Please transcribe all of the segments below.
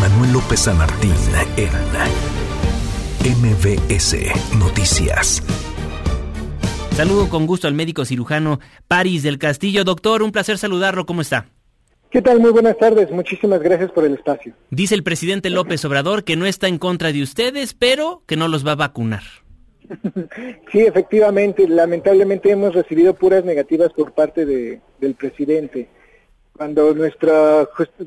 Manuel López San Martín en MBS Noticias. Saludo con gusto al médico cirujano Paris del Castillo. Doctor, un placer saludarlo. ¿Cómo está? ¿Qué tal? Muy buenas tardes. Muchísimas gracias por el espacio. Dice el presidente López Obrador que no está en contra de ustedes, pero que no los va a vacunar. Sí, efectivamente. Lamentablemente hemos recibido puras negativas por parte del presidente. Cuando nuestra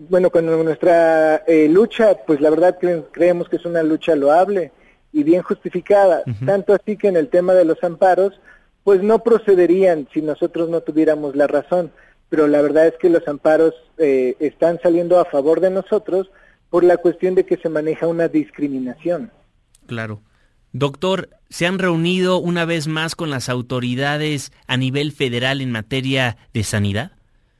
lucha, pues la verdad creemos que es una lucha loable y bien justificada. Tanto así que en el tema de los amparos, pues no procederían si nosotros no tuviéramos la razón. Pero la verdad es que los amparos están saliendo a favor de nosotros por la cuestión de que se maneja una discriminación. Claro. Doctor, ¿se han reunido una vez más con las autoridades a nivel federal en materia de sanidad?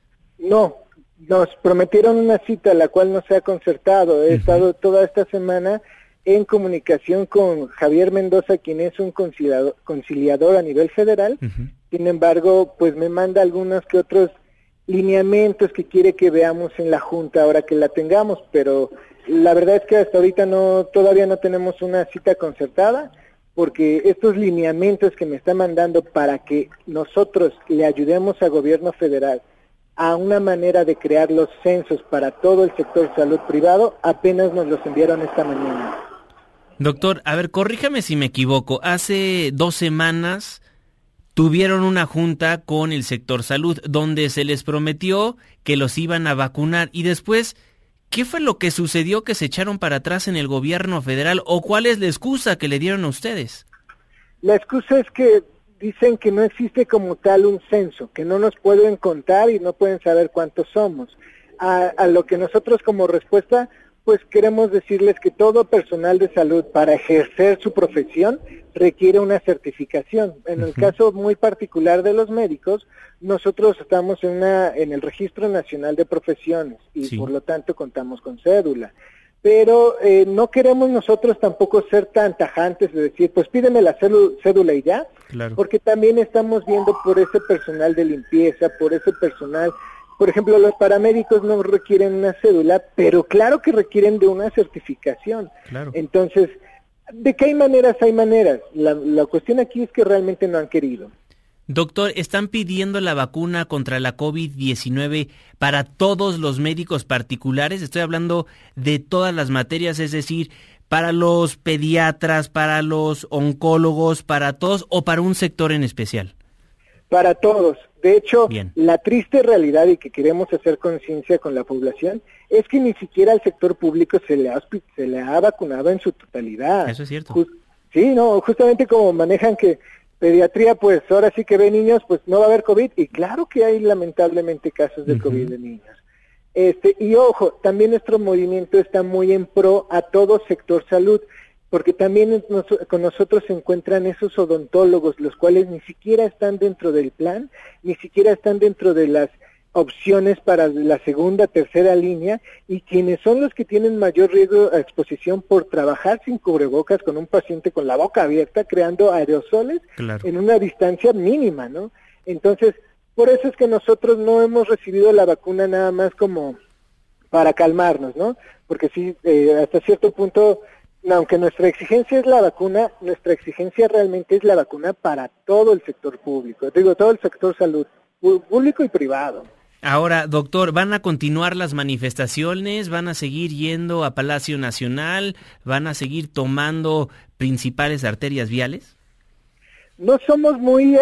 No, nos prometieron una cita, la cual no se ha concertado. He estado toda esta semana en comunicación con Javier Mendoza, quien es un conciliador a nivel federal. Sin embargo, pues me manda algunos que otros lineamientos que quiere que veamos en la Junta ahora que la tengamos, pero la verdad es que hasta ahorita todavía no tenemos una cita concertada, porque estos lineamientos que me está mandando para que nosotros le ayudemos al gobierno federal a una manera de crear los censos para todo el sector salud privado, apenas nos los enviaron esta mañana. Doctor, a ver, corríjame si me equivoco, hace 2 semanas tuvieron una junta con el sector salud donde se les prometió que los iban a vacunar y después, ¿qué fue lo que sucedió que se echaron para atrás en el gobierno federal o cuál es la excusa que le dieron a ustedes? La excusa es que dicen que no existe como tal un censo, que no nos pueden contar y no pueden saber cuántos somos. A lo que nosotros como respuesta, pues queremos decirles que todo personal de salud para ejercer su profesión requiere una certificación. En el caso muy particular de los médicos, nosotros estamos en el Registro Nacional de Profesiones y por lo tanto contamos con cédula. Pero no queremos nosotros tampoco ser tan tajantes de decir, pues pídeme la cédula y ya, porque también estamos viendo por ese personal de limpieza, por ese personal. Por ejemplo, los paramédicos no requieren una cédula, pero claro que requieren de una certificación. Entonces, ¿de qué hay maneras? Hay maneras. La cuestión aquí es que realmente no han querido. Doctor, ¿están pidiendo la vacuna contra la COVID-19 para todos los médicos particulares? Estoy hablando de todas las materias, es decir, para los pediatras, para los oncólogos, para todos o para un sector en especial. Para todos. De hecho, la triste realidad y que queremos hacer conciencia con la población es que ni siquiera al sector público se le ha vacunado en su totalidad. Eso es cierto. Justamente como manejan que pediatría, pues ahora sí que ve niños, pues no va a haber COVID, y claro que hay lamentablemente casos de COVID de niños. Y ojo, también nuestro movimiento está muy en pro a todo sector salud, porque también con nosotros se encuentran esos odontólogos, los cuales ni siquiera están dentro del plan, ni siquiera están dentro de las opciones para la segunda, tercera línea, y quienes son los que tienen mayor riesgo a exposición por trabajar sin cubrebocas con un paciente con la boca abierta, creando aerosoles en una distancia mínima, ¿no? Entonces, por eso es que nosotros no hemos recibido la vacuna nada más como para calmarnos, ¿no? Porque sí, hasta cierto punto, aunque nuestra exigencia es la vacuna, nuestra exigencia realmente es la vacuna para todo el sector público, todo el sector salud, público y privado. Ahora, doctor, ¿van a continuar las manifestaciones? ¿Van a seguir yendo a Palacio Nacional? ¿Van a seguir tomando principales arterias viales? No somos muy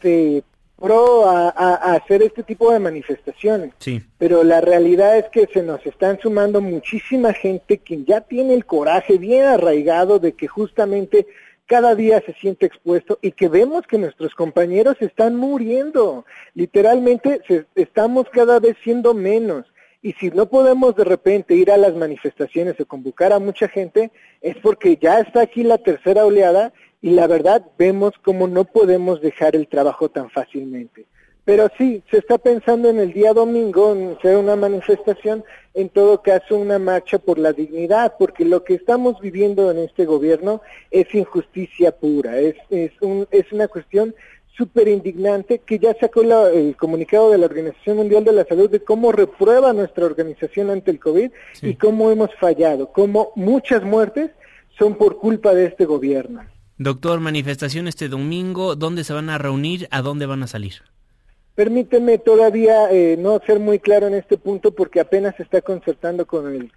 pro a hacer este tipo de manifestaciones, pero la realidad es que se nos están sumando muchísima gente que ya tiene el coraje bien arraigado de que justamente cada día se siente expuesto y que vemos que nuestros compañeros están muriendo. Literalmente estamos cada vez siendo menos. Y si no podemos de repente ir a las manifestaciones o convocar a mucha gente, es porque ya está aquí la tercera oleada y la verdad vemos cómo no podemos dejar el trabajo tan fácilmente. Pero sí, se está pensando en el día domingo en hacer una manifestación, en todo caso una marcha por la dignidad, porque lo que estamos viviendo en este gobierno es injusticia pura, es una cuestión súper indignante que ya sacó el comunicado de la Organización Mundial de la Salud de cómo reprueba nuestra organización ante el COVID y cómo hemos fallado, cómo muchas muertes son por culpa de este gobierno. Doctor, manifestación este domingo, ¿dónde se van a reunir? ¿A dónde van a salir? Permíteme todavía no ser muy claro en este punto porque apenas se está concertando con el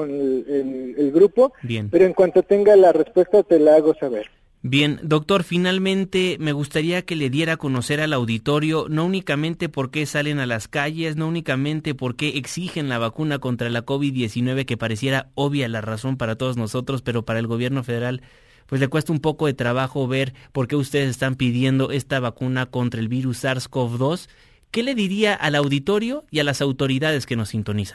grupo, Bien. Pero en cuanto tenga la respuesta te la hago saber. Bien, doctor, finalmente me gustaría que le diera a conocer al auditorio no únicamente por qué salen a las calles, no únicamente por qué exigen la vacuna contra la COVID-19, que pareciera obvia la razón para todos nosotros, pero para el gobierno federal pues le cuesta un poco de trabajo ver por qué ustedes están pidiendo esta vacuna contra el virus SARS-CoV-2. ¿Qué le diría al auditorio y a las autoridades que nos sintonizan?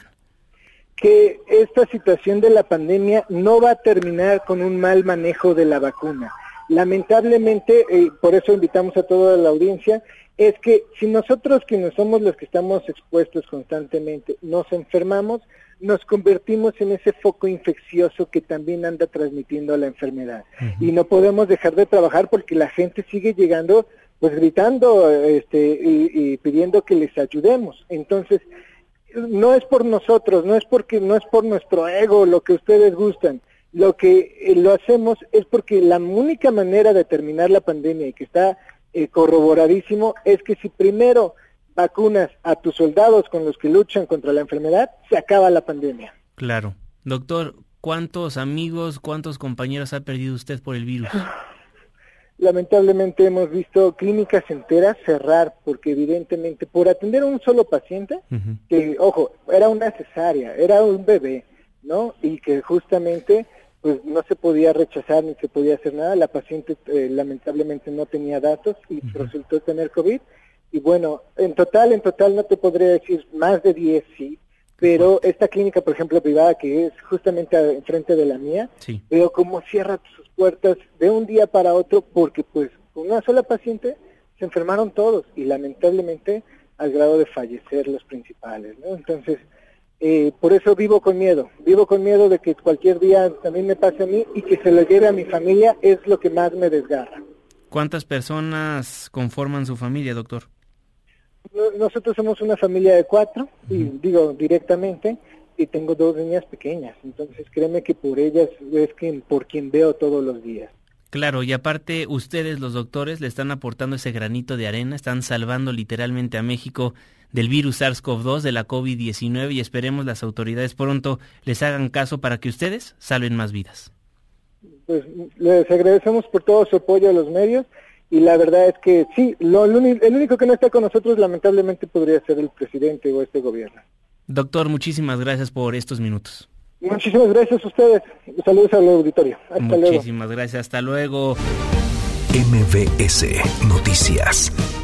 Que esta situación de la pandemia no va a terminar con un mal manejo de la vacuna. Lamentablemente, por eso invitamos a toda la audiencia, es que si nosotros quienes somos los que estamos expuestos constantemente nos enfermamos, nos convertimos en ese foco infeccioso que también anda transmitiendo la enfermedad. Y no podemos dejar de trabajar porque la gente sigue llegando pues gritando y pidiendo que les ayudemos. Entonces, no es por nosotros, no es por nuestro ego lo que ustedes gustan. Lo que lo hacemos es porque la única manera de terminar la pandemia y que está corroboradísimo es que si primero vacunas a tus soldados con los que luchan contra la enfermedad, se acaba la pandemia. Claro. Doctor, ¿cuántos amigos, cuántos compañeros ha perdido usted por el virus? Lamentablemente hemos visto clínicas enteras cerrar porque evidentemente por atender a un solo paciente, que, ojo, era una cesárea, era un bebé, ¿no? Y que justamente pues no se podía rechazar ni se podía hacer nada, la paciente lamentablemente no tenía datos y resultó tener COVID. Y bueno, en total no te podría decir más de 10, sí, pero esta clínica, por ejemplo, privada, que es justamente enfrente de la mía, veo cómo cierra sus puertas de un día para otro, porque pues con una sola paciente se enfermaron todos, y lamentablemente al grado de fallecer los principales, ¿no? Entonces, por eso vivo con miedo de que cualquier día también me pase a mí, y que se lo lleve a mi familia es lo que más me desgarra. ¿Cuántas personas conforman su familia, doctor? Nosotros somos una familia de 4, y digo directamente, y tengo 2 niñas pequeñas, entonces créeme que por ellas es por quien veo todos los días. Claro, y aparte ustedes, los doctores, le están aportando ese granito de arena, están salvando literalmente a México del virus SARS-CoV-2, de la COVID-19, y esperemos las autoridades pronto les hagan caso para que ustedes salven más vidas. Pues les agradecemos por todo su apoyo a los medios, y la verdad es que sí, el único que no está con nosotros lamentablemente podría ser el presidente o este gobierno. Doctor, muchísimas gracias por estos minutos. Muchísimas gracias a ustedes. Saludos al auditorio. Hasta luego. Muchísimas gracias. Hasta luego. MBS Noticias.